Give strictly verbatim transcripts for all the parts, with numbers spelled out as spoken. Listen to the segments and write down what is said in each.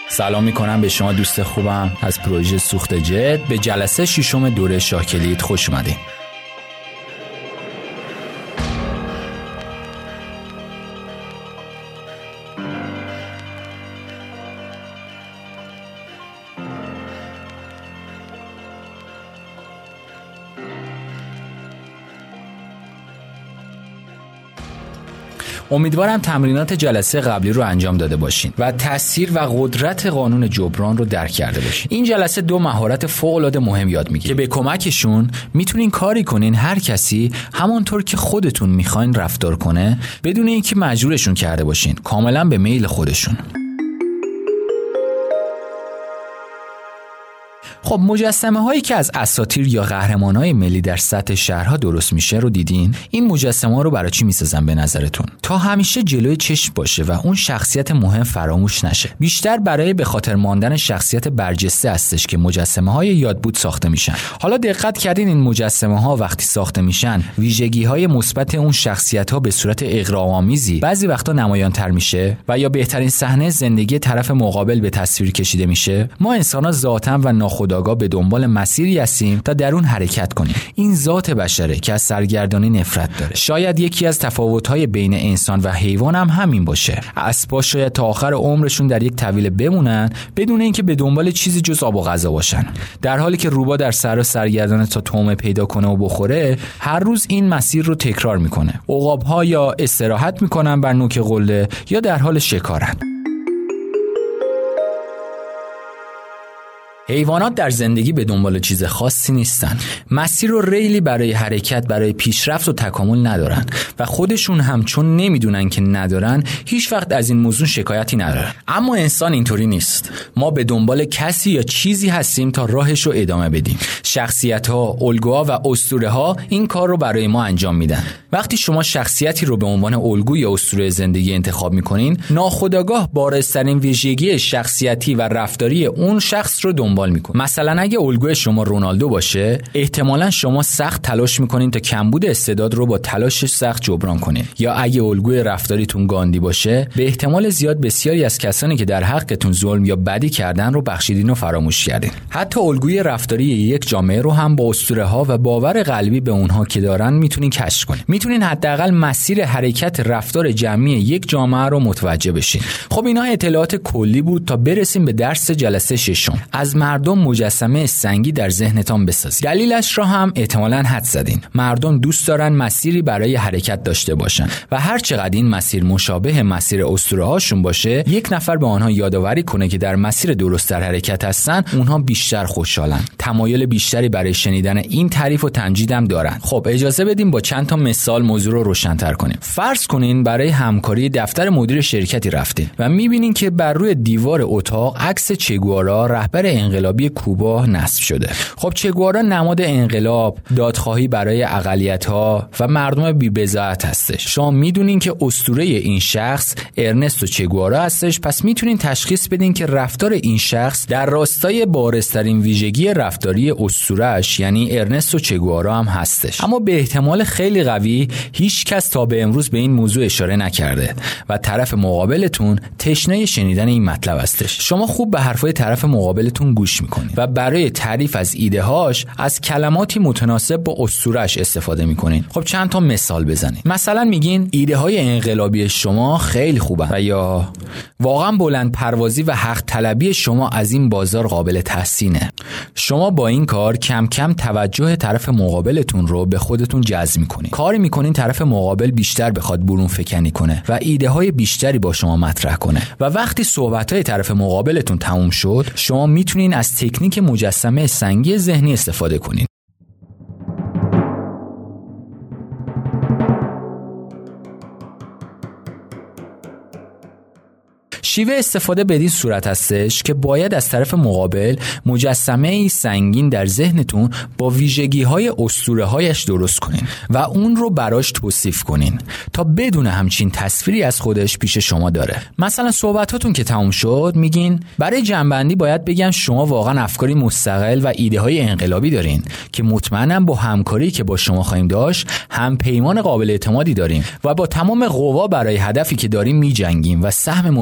سلام میکنم به شما دوست خوبم از پروژه سوخت جت. به جلسه ششم دوره شاه کلید خوش اومدین. امیدوارم تمرینات جلسه قبلی رو انجام داده باشین و تاثیر و قدرت قانون جبران رو درک کرده باشین. این جلسه دو مهارت فوق‌العاده مهم یاد میگیره که به کمکشون میتونین کاری کنین هر کسی همونطور که خودتون میخواین رفتار کنه بدون اینکه مجبورشون کرده باشین، کاملا به میل خودشون. خب مجسمه هایی که از اساطیر یا قهرمان های ملی در سطح شهرها درست میشه رو دیدین؟ این مجسمه ها رو برای چی میسازن به نظرتون؟ تا همیشه جلوی چشم باشه و اون شخصیت مهم فراموش نشه. بیشتر برای به خاطر ماندن شخصیت برجسته هستش که مجسمه های یادبود ساخته میشن. حالا دقت کردین این مجسمه ها وقتی ساخته میشن ویژگی های مثبت اون شخصیت ها به صورت اغراق‌آمیزی بعضی وقتا نمایان تر میشه و یا بهترین صحنه زندگی طرف مقابل به تصویر کشیده میشه؟ ما انسان‌ها ذاتاً و ناخودآگاه به دنبال مسیری هستیم تا در اون حرکت کنیم. این ذات بشره که از سرگردانی نفرت داره. شاید یکی از تفاوت‌های بین انسان و حیوان هم همین باشه. اسبا شاید تا آخر عمرشون در یک طویله بمونن بدون اینکه به دنبال چیزی جز آب و غذا باشن، در حالی که روبا در صحرا سرگردانه تا طعمه پیدا کنه و بخوره هر روز این مسیر رو تکرار میکنه. عقاب‌ها یا استراحت میکنن بر نوک قله یا در حال شکارن. حیوانات در زندگی به دنبال چیز خاصی نیستن. مسیر و ریلی برای حرکت، برای پیشرفت و تکامل ندارن و خودشون هم چون نمیدونن که ندارن هیچ وقت از این موضوع شکایتی ندارن. اما انسان اینطوری نیست. ما به دنبال کسی یا چیزی هستیم تا راهش رو ادامه بدیم. شخصیت‌ها، الگوها و اسطوره‌ها این کار رو برای ما انجام میدن. وقتی شما شخصیتی رو به عنوان الگو یا اسطوره زندگی انتخاب میکنین، ناخودآگاه بارزترین ویژگی شخصیتی و رفتاری اون شخص رو دنبال میکنین. مثلا اگه الگوی شما رونالدو باشه، احتمالاً شما سخت تلاش میکنین تا کمبود استعداد رو با تلاش سخت جبران کنین. یا اگه الگوی رفتاریتون گاندی باشه، به احتمال زیاد بسیاری از کسانی که در حقتون ظلم یا بدی کردن رو بخشیدین و فراموش کردین. حتی الگوی رفتاری یک جامعه رو هم با اسطوره‌ها و باور قلبی به اونها که دارن میتونین کشف کنین. میتونین حداقل مسیر حرکت رفتار جمعی یک جامعه رو متوجه بشین. خب اینا اطلاعات کلی بود تا برسیم به درس جلسه ششم. از مردم مجسمه سنگی در ذهنتان بسازید. دلیلش را هم احتمالاً حد زدین. مردم دوست دارن مسیری برای حرکت داشته باشن و هر چقدر این مسیر مشابه مسیر اسطوره‌هاشون باشه، یک نفر به آنها یادآوری کنه که در مسیر درست در حرکت هستن، اونها بیشتر خوشحالن. تمایل بیشتری برای شنیدن این تعریف و تمجید هم دارن. خب اجازه بدیم با چند تا مثال موضوع رو روشن‌تر کنیم. فرض کنین برای همکاری دفتر مدیر شرکتی رفتین و می‌بینین که بر روی دیوار اتاق عکس چگوارا، رهبر انقلابی کوبا نصب شده. خب چگوارا نماد انقلاب، دادخواهی برای اقلیت‌ها و مردم بی‌بضاعت هستش. شما می‌دونین که اسطوره این شخص ارنستو چگوارا هستش، پس می‌تونین تشخیص بدین که رفتار این شخص در راستای بارزترین ویژگی رفتاری اسطوره‌اش یعنی ارنستو چگوارا هم هستش. اما به احتمال خیلی قوی هیچ کس تا به امروز به این موضوع اشاره نکرده و طرف مقابلتون تشنه شنیدن این مطلب هستش. شما خوب به حرفای طرف مقابلتون گوش میکنید و برای تعریف از ایده هاش از کلماتی متناسب با اسطوره‌اش استفاده میکنین. خب چند تا مثال بزنید. مثلا میگین ایده های انقلابی شما خیلی خوبن و یا واقعا بلند پروازی و حق طلبی شما از این بازار قابل تحسینه. شما با این کار کم کم توجه طرف مقابلتون رو به خودتون جذب میکنین. کاری میکنین طرف مقابل بیشتر بخواد برون فکنی کنه و ایده های بیشتری با شما مطرح کنه و وقتی صحبت های طرف مقابلتون تموم شد، شما میتونین از تکنیک مجسمه سنگی ذهنی استفاده کنین. شیوه استفاده بدین صورت هستش که باید از طرف مقابل مجسمه سنگین در ذهنتون با ویژگی‌های اسطوره‌هایش درست کنین و اون رو براش توصیف کنین تا بدون همچین تصویری از خودش پیش شما داره. مثلا صحبتاتون که تموم شد میگین برای جنبندی باید بگم شما واقعا افکاری مستقل و ایده‌های انقلابی دارین که مطمئنم با همکاری که با شما خواهیم داشت هم پیمان قابل اعتمادی داریم و با تمام قوا برای هدفی که داریم میجنگیم و سهم مورد نظر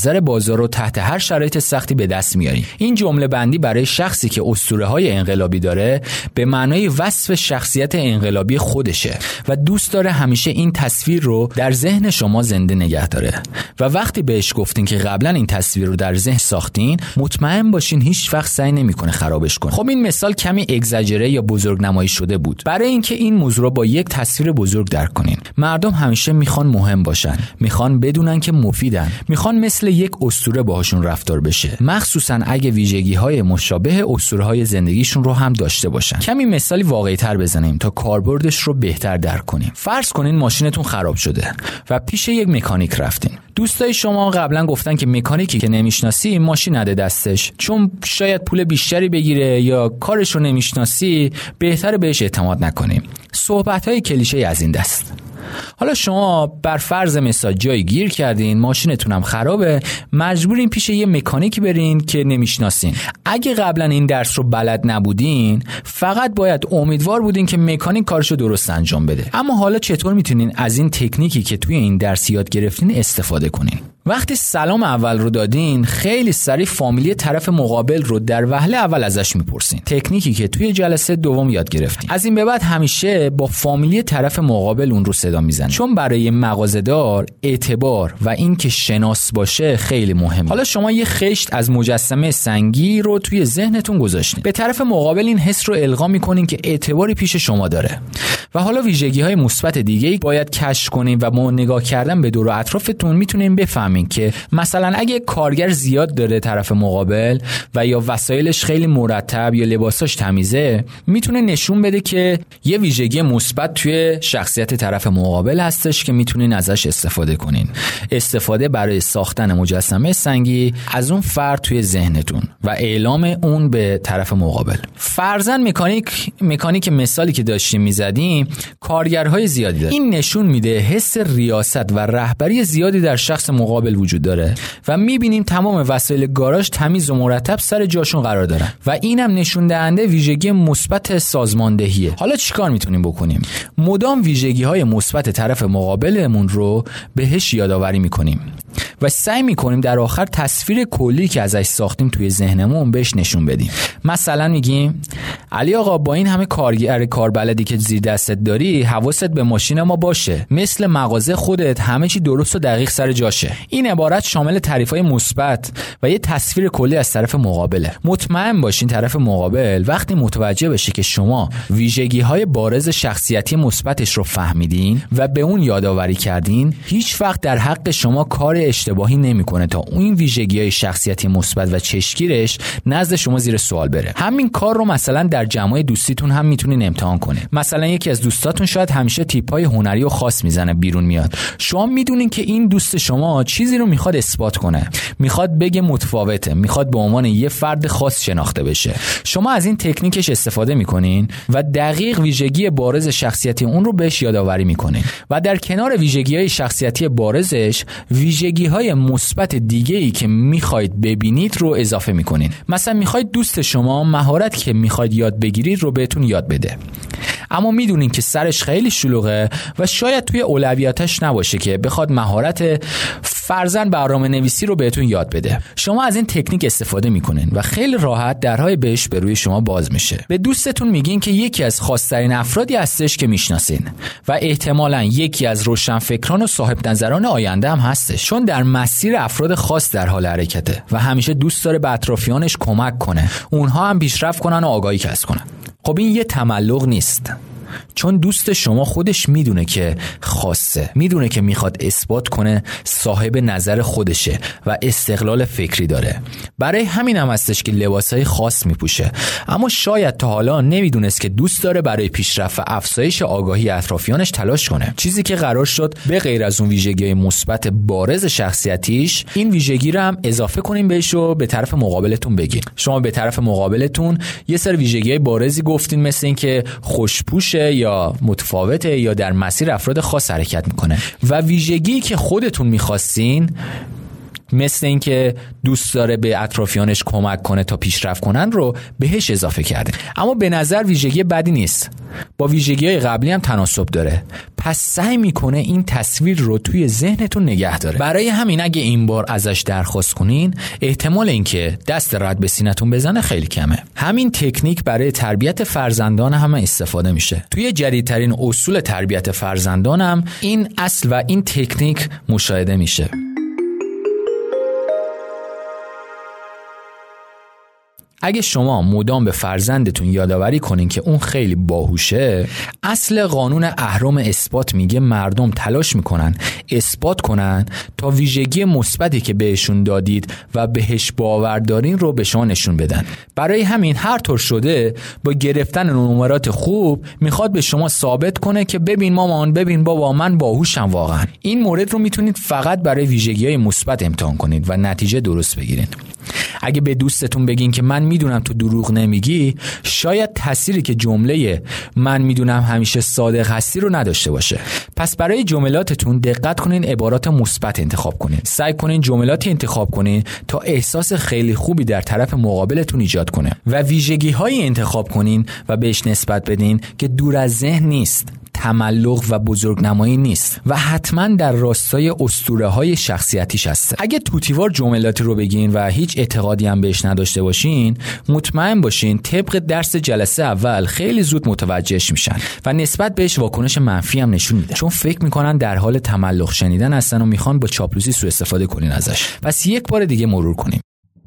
نظر بازار رو تحت هر شرایط سختی به دست میارین. این جمله بندی برای شخصی که اسطوره‌های انقلابی داره به معنای وصف شخصیت انقلابی خودشه و دوست داره همیشه این تصویر رو در ذهن شما زنده نگه داره و وقتی بهش گفتین که قبلا این تصویر رو در ذهن ساختین، مطمئن باشین هیچ وقت سعی نمیکنه خرابش کنه. خب این مثال کمی اگزاجره یا بزرگنمایی شده بود برای اینکه این موضوع رو با یک تصویر بزرگ درک کنین. مردم همیشه میخوان مهم باشن، میخوان بدونن که مفیدن، میخوان مثل یک اسطوره باهاشون رفتار بشه، مخصوصا اگه ویژگی‌های مشابه اسطوره‌های زندگیشون رو هم داشته باشن. کمی مثالی واقعی‌تر بزنیم تا کاربردش رو بهتر درک کنیم. فرض کنین ماشینتون خراب شده و پیش یک مکانیک رفتین. دوستای شما قبلا گفتن که مکانیکی که نمیشناسی ماشین نده دستش، چون شاید پول بیشتری بگیره یا کارش رو نمیشناسی، بهتره بهش اعتماد نکنیم. صحبت‌های کلیشه از این دست. حالا شما بر فرض مثال جایی گیر کردین، ماشینتون هم خرابه، مجبورین پیش یه مکانیکی برین که نمیشناسین. اگه قبلا این درس رو بلد نبودین، فقط باید امیدوار بودین که مکانیک کارشو درست انجام بده. اما حالا چطور میتونین از این تکنیکی که توی این درس یاد گرفتین استفاده کنین؟ وقتی سلام اول رو دادین، خیلی سریع فامیلی طرف مقابل رو در وهله اول ازش میپرسین. تکنیکی که توی جلسه دوم یاد گرفتین. از این به بعد همیشه با فامیلی طرف مقابل اون رو صدا میزنید، چون برای مغازه‌دار اعتبار و این که شناس باشه خیلی مهمه. حالا شما یه خشت از مجسمه سنگی رو توی ذهنتون گذاشتین. به طرف مقابل این حس رو القا میکنین که اعتباری پیش شما داره. و حالا ویژگی‌های مثبت دیگه‌ای باید کشف کنین و با نگاه کردن به دور و اطرافتون میتونین بفهمین که مثلا اگه کارگر زیاد داره طرف مقابل و یا وسایلش خیلی مرتب یا لباساش تمیزه، میتونه نشون بده که یه ویژگی مثبت توی شخصیت طرف مقابل هستش که میتونین ازش استفاده کنین. استفاده برای ساختن مجسمه سنگی از اون فرد توی ذهنتون و اعلام اون به طرف مقابل. فرضاً مکانیک مکانیک مثالی که داشتیم میزدیم کارگرهای زیادی داره. این نشون میده حس ریاست و رهبری زیادی در شخص مقابل وجود داره و میبینیم تمام وسایل گاراژ تمیز و مرتب سر جاشون قرار دارن و اینم نشون دهنده ویژگی مثبت سازماندهیه. حالا چیکار میتونیم بکنیم؟ مدام ویژگی‌های مثبت طرف مقابلمون رو بهش یادآوری میکنیم و سعی میکنیم در آخر تصویر کلی که ازش ساختیم توی ذهنمون بهش نشون بدیم. مثلا میگیم علی آقا با این همه کارگر کاربلدی که زیر دستت داری، حواست به ماشین ما باشه، مثل مغازه خودت همه چی درست و دقیق سر جاشه. این عبارت شامل تعریف‌های مثبت و یه تصویر کلی از طرف مقابله. مطمئن باشین طرف مقابل وقتی متوجه بشه که شما ویژگی‌های بارز شخصیتی مثبتش رو فهمیدین و به اون یادآوری کردین، هیچ وقت در حق شما کار اشتباهی نمیکنه تا اون ویژگی‌های شخصیتی مثبت و چشمگیرش نزد شما زیر سوال بره. همین کار رو مثلا در جمع دوستیتون هم میتونین امتحان کنین. مثلا یکی از دوستاتون شاید همیشه تیپ‌های هنری و خاص میزنه بیرون میاد. شما میدونین که این دوست شما چیزی رو میخواد اثبات کنه، میخواد بگه متفاوته، میخواد به عنوان یه فرد خاص شناخته بشه. شما از این تکنیکش استفاده میکنین و دقیق ویژگی بارز شخصیتی اون رو بهش یادآوری میکنین و در کنار ویژگی‌های شخصیتی بارزش ویژگی‌های مثبت دیگه‌ای که میخواید ببینید رو اضافه میکنین. مثلا میخواید دوست شما مهارت که میخواید یاد بگیرید رو بهتون یاد بده، اما میدونین که سرش خیلی شلوغه و شاید توی اولویاتش نباشه که بخواد مهارت فرضاً برنامه‌نویسی رو بهتون یاد بده. شما از این تکنیک استفاده میکنین و خیلی راحت درهای بهش به روی شما باز میشه. به دوستتون میگین که یکی از خاص‌ترین افرادی هستش که میشناسین و احتمالاً یکی از روشنفکران و صاحب نظران آینده هم هستش، چون در مسیر افراد خاص در حال حرکته و همیشه دوست داره به اطرافیانش کمک کنه، اونها هم پیشرفت کنن و آگاهی کسب کنن. خب این یه تملق نیست، چون دوست شما خودش میدونه که خاصه، میدونه که میخواد اثبات کنه صاحب نظر خودشه و استقلال فکری داره. برای همین هم هستش که لباسای خاص میپوشه، اما شاید تا حالا نمیدونست که دوست داره برای پیشرفت و افزایش آگاهی اطرافیانش تلاش کنه. چیزی که قرار شد به غیر از اون ویژگی مثبت بارز شخصیتیش، این ویژگی رو هم اضافه کنیم بهش و به طرف مقابلتون بگین. شما به طرف مقابلتون یه سری ویژگی بارزی گفتین، مثل این که خوش‌پوشه یا متفاوته یا در مسیر افراد خاص حرکت میکنه و ویژگی که خودتون میخواستین مثل اینکه دوست داره به اطرافیانش کمک کنه تا پیشرفت کنن رو بهش اضافه کرده. اما به نظر ویژگی بدی نیست، با ویژگی‌های قبلی هم تناسب داره. پس سعی میکنه این تصویر رو توی ذهنتون نگه داره. برای همین اگه این بار ازش درخواست کنین، احتمال اینکه دست رد به سینه‌تون بزنه خیلی کمه. همین تکنیک برای تربیت فرزندان هم استفاده میشه. توی جدیدترین اصول تربیت فرزندان هم این اصل و این تکنیک مشاهده میشه. اگه شما مدام به فرزندتون یادآوری کنین که اون خیلی باهوشه، اصل قانون اهرم اثبات میگه مردم تلاش میکنن اثبات کنن تا ویژگی مثبتی که بهشون دادید و بهش باور دارین رو به شما نشون بدن. برای همین هر طور شده با گرفتن نمرات خوب میخواد به شما ثابت کنه که ببین مامان، ببین بابا، من باهوشم واقعا. این مورد رو میتونید فقط برای ویژگی‌های مثبت امتحان کنید و نتیجه درست بگیرین. اگه به دوستتون بگین که من میدونم تو دروغ نمیگی، شاید تأثیری که جمله من میدونم همیشه صادق هستی رو نداشته باشه. پس برای جملاتتون دقت کنین، عبارات مثبت انتخاب کنین. سعی کنین جملاتی انتخاب کنین تا احساس خیلی خوبی در طرف مقابلتون ایجاد کنه و ویژگی‌هایی انتخاب کنین و بهش نسبت بدین که دور از ذهن نیست، تملق و بزرگنمایی نیست و حتما در راستای اسطوره‌های شخصیتیش هست. اگه توتیوار جملاتی رو بگین و هیچ اعتقادی هم بهش نداشته باشین، مطمئن باشین طبق درس جلسه اول خیلی زود متوجهش میشن و نسبت بهش واکنش منفی هم نشون میدن، چون فکر میکنن در حال تملق شنیدن هستن و میخوان با چاپلوسی سوء استفاده کنین ازش. پس یک بار دیگه مرور کنیم.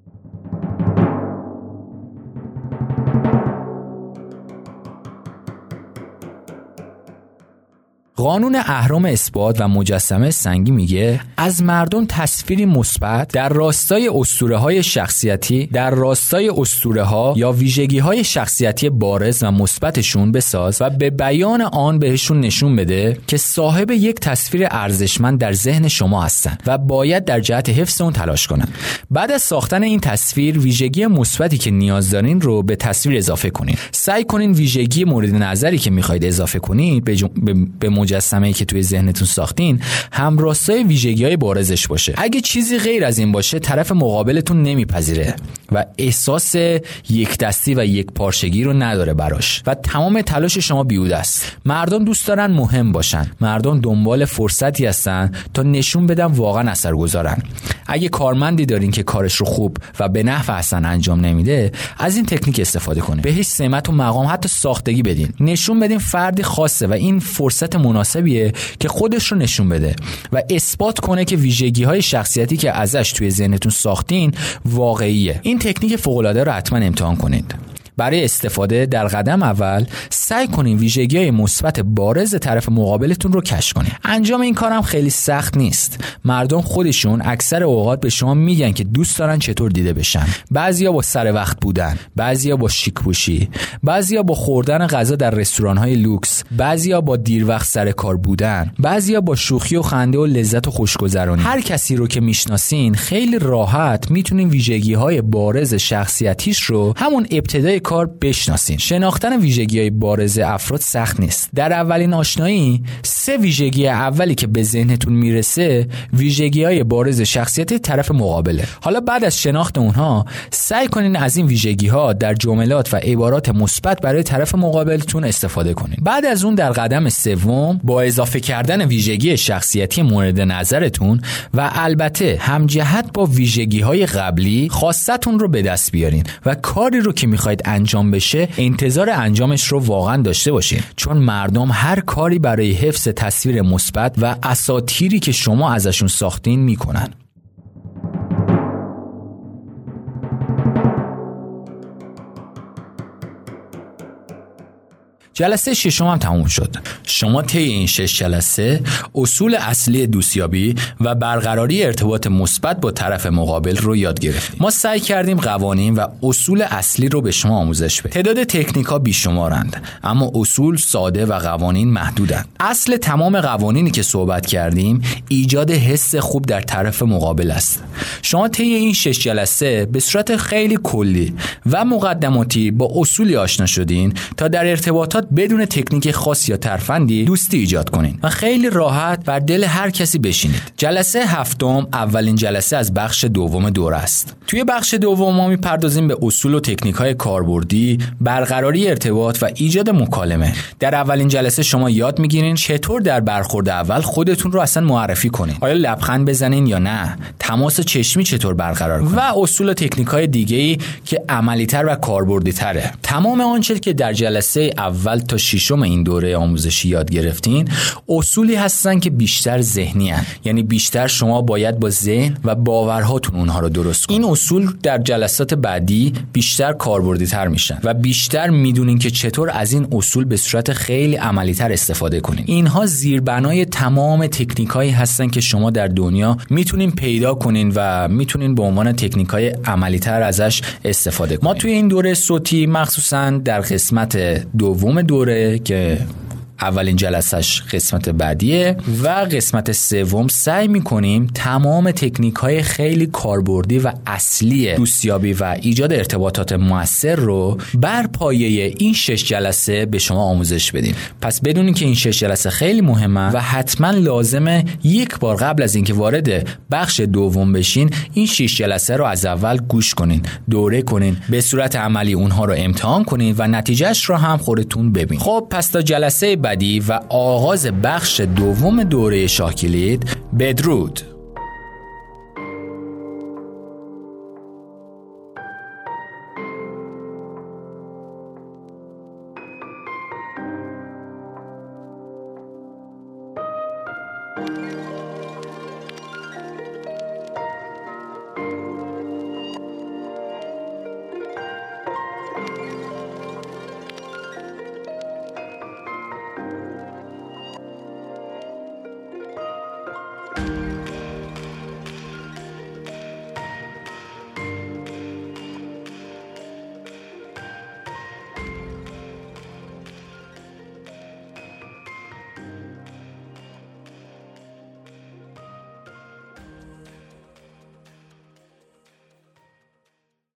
قانون اهرم اثبات و مجسمه سنگی میگه از مردم تصویری مثبت در راستای اسطوره‌های شخصیتی، در راستای اسطوره‌ها یا ویژگی‌های شخصیتی بارز و مثبتشون بساز و به بیان آن بهشون نشون بده که صاحب یک تصویر ارزشمند در ذهن شما هستن و باید در جهت حفظ اون تلاش کنن. بعد از ساختن این تصویر، ویژگی مثبتی که نیاز دارین رو به تصویر اضافه کنین. سعی کنین ویژگی مورد نظری که می‌خواید اضافه کنید به, جم... به... به مجسمه‌ای که توی ذهنتون ساختین همراستای ویژگی‌های بارزش باشه. اگه چیزی غیر از این باشه، طرف مقابلتون نمیپذیره و احساس یک دستی و یک پارچگی رو نداره براش و تمام تلاش شما بیهوده است. مردم دوست دارن مهم باشن. مردم دنبال فرصتی هستن تا نشون بدن واقعا اثرگذارن. اگه کارمندی دارین که کارش رو خوب و به نحو احسن انجام نمیده، از این تکنیک استفاده کنین. بهش سمت و مقام، حتی ساختگی بدین. نشون بدین فردی خاصه و این فرصت مناسبیه که خودش رو نشون بده و اثبات کنه که ویژگی‌های شخصیتی که ازش توی ذهنتون ساختین واقعیه. این تکنیک فوق‌العاده رو حتما امتحان کنید. برای استفاده در قدم اول سعی کنین ویژگی‌های مثبت بارز طرف مقابلتون رو کشف کنین. انجام این کارم خیلی سخت نیست. مردم خودشون اکثر اوقات به شما میگن که دوست دارن چطور دیده بشن. بعضیا با سر وقت بودن، بعضیا با شیک پوشی، بعضیا با خوردن غذا در رستوران‌های لوکس، بعضیا با دیر وقت سر کار بودن، بعضیا با شوخی و خنده و لذت و خوشگذرانی. هر کسی رو که میشناسین خیلی راحت میتونین ویژگی‌های بارز شخصیتیش رو همون ابتدای کار بشناسین. شناختن ویژگی‌های بارز افراد سخت نیست. در اولین آشنایی سه ویژگی اولی که به ذهنتون میرسه ویژگی‌های بارز شخصیت طرف مقابله. حالا بعد از شناخت اونها سعی کنین از این ویژگی‌ها در جملات و عبارات مثبت برای طرف مقابلتون استفاده کنین. بعد از اون در قدم سوم با اضافه کردن ویژگی شخصیتی مورد نظرتون و البته همجهت با ویژگی‌های قبلی خواستتون رو به دست بیارین و کاری رو که می‌خواید انجام بشه انتظار انجامش رو واقعا داشته باشین، چون مردم هر کاری برای حفظ تصویر مثبت و اساطیری که شما ازشون ساختین میکنن. جلسه ششم هم تموم شد. شما طی این شش جلسه اصول اصلی دوستیابی و برقراری ارتباط مثبت با طرف مقابل رو یاد گرفتیم. ما سعی کردیم قوانین و اصول اصلی رو به شما آموزش بدیم. تعداد تکنیک‌ها بیشمارند، اما اصول ساده و قوانین محدودند. اصل تمام قوانینی که صحبت کردیم ایجاد حس خوب در طرف مقابل است. شما طی این شش جلسه به صورت خیلی کلی و مقدماتی با اصولی آشنا شدین تا در ارتباطات بدون تکنیک خاص یا ترفندی دوستی ایجاد کنین و خیلی راحت بر دل هر کسی بشینید. جلسه هفتم اولین جلسه از بخش دوم دوره است. توی بخش دوم ما میپردازیم به اصول و تکنیک‌های کاربردی، برقراری ارتباط و ایجاد مکالمه. در اولین جلسه شما یاد میگیرین چطور در برخورد اول خودتون رو اصلا معرفی کنین. آیا لبخند بزنین یا نه؟ تماس چشمی چطور برقرار کنین؟ و اصول و تکنیک‌های دیگه‌ای که عملی‌تر و کاربردی‌تره. تمام آنچه که در جلسه اول تا ششم این دوره آموزشی یاد گرفتین اصولی هستن که بیشتر ذهنی هستن. یعنی بیشتر شما باید با ذهن و باورهاتون اونها رو درست کنین. این اصول در جلسات بعدی بیشتر کاربردی‌تر میشن و بیشتر میدونین که چطور از این اصول به صورت خیلی عملی‌تر استفاده کنین. اینها زیربنای تمام تکنیکایی هستن که شما در دنیا میتونین پیدا کنین و میتونین به عنوان تکنیکای عملی‌تر ازش استفاده کنین. ما توی این دوره صوتی مخصوصاً در قسمت دوم دوره که اولین جلسش قسمت بعدیه و قسمت سوم سعی میکنیم تمام تکنیک‌های خیلی کاربردی و اصلی دوستیابی و ایجاد ارتباطات مؤثر رو بر پایه این شش جلسه به شما آموزش بدیم. پس بدونین که این شش جلسه خیلی مهمه و حتما لازمه یک بار قبل از اینکه وارد بخش دوم بشین این شش جلسه رو از اول گوش کنین، دوره کنین، به صورت عملی اونها رو امتحان کنین و نتیجهش رو هم خودتون ببینید. خب پس تا جلسه بعدی و آغاز بخش دوم دوره شاه کلید، بدرود.